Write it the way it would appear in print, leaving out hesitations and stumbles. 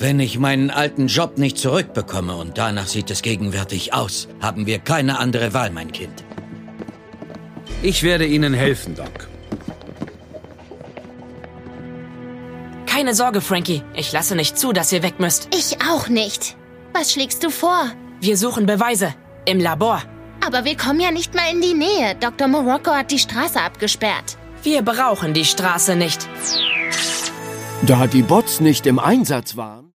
Wenn ich meinen alten Job nicht zurückbekomme, und danach sieht es gegenwärtig aus, haben wir keine andere Wahl, mein Kind. Ich werde Ihnen helfen, Doc. Keine Sorge, Frankie. Ich lasse nicht zu, dass ihr weg müsst. Ich auch nicht. Was schlägst du vor? Wir suchen Beweise. Im Labor. Aber wir kommen ja nicht mal in die Nähe. Dr. Morocco hat die Straße abgesperrt. Wir brauchen die Straße nicht. Da die Bots nicht im Einsatz waren...